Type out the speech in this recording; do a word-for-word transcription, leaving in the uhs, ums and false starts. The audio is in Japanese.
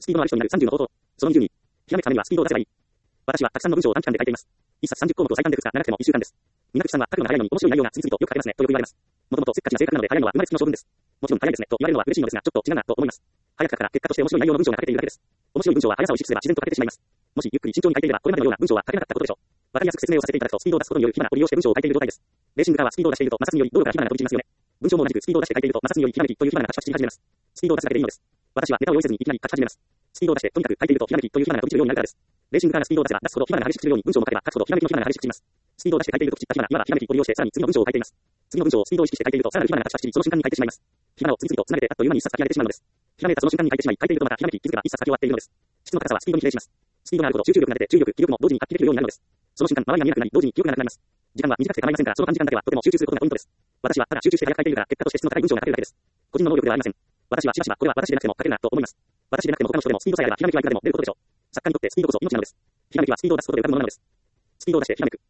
スピードのある人になるさんじゅうの方法。そのにじゅうに。ひらめくためにはスピードを出せばいい。私はたくさんの文章を短期間で書いています。一冊さんじゅっこうもくを最短で打つが長くてもいっしゅうかんです。皆口さんは書くのが早いのに面白い内容が次々とよく書けますねとよく言われます。もともとせっかちな性格なので早いのは生まれつきの性分です。もちろん早いですねと言われるのは嬉しいのですがちょっと違うなと思います。早く書くから結果として面白い内容の文章が書けているだけです。面白い文章は速さを意識すれば自然と書けてしまいます。もしゆっくり慎重に書いていればこれまでのような文章は書けなかったことでしょう。わかりやすく説明をさせていただくとスピードを出すことによる暇なを利用して文章を書いている状態です。レーシングカーはスピードを出していると摩擦により道路から暇なが飛び散りますよね。文章も同じくスピードを出して書いていると摩擦によりひらめきという暇なが立ち走り始めます。スピードを出すだけでいいのです。私はネタを用意せずにいきなり書き始めます。スピードを出してとにかく書いているとひらめきという暇なが飛び散るようになるからです。レーシングカーがスピードを出せば出すほど暇なが激しく散るように文章も書けば書くほどひらめきの暇なが激しく散ります。スピードを出して書いていると散った暇な今はひらめきを利用してさらに次の文章を書いています。次の文章をスピードを意識して書いているとさらなる暇なが立ち走りその瞬間に書いてしまいます。暇を次々とつなげてあっという間に一冊書き上げてしまうのです。ひらめいたその瞬間に書いてしまい書いているとまたひらめき気づけば一冊書き終わっているのです。質の高さはスピードに比例します。スピードがあるほど集中力が出て注意力、気力も同時に発揮できるようになるのです。その瞬間周りが見えなくなり同時に記憶がなくなります。時間は短くて構いませんからその短時間だけはとても集中することがポイントです。私はただ集中して早く書いているから結果として質の高い文章が書けるだけです。個人の能力ではありません。私はしばしばこれは私でなくても書けるなと思います。私でなくても他の人でもスピードさえあればひらめきはいくらでも出ることでしょう。作家にとってスピードこそ命なのです。ひらめきはスピードを出すことで浮かぶものなのです。スピードを出してひらめく。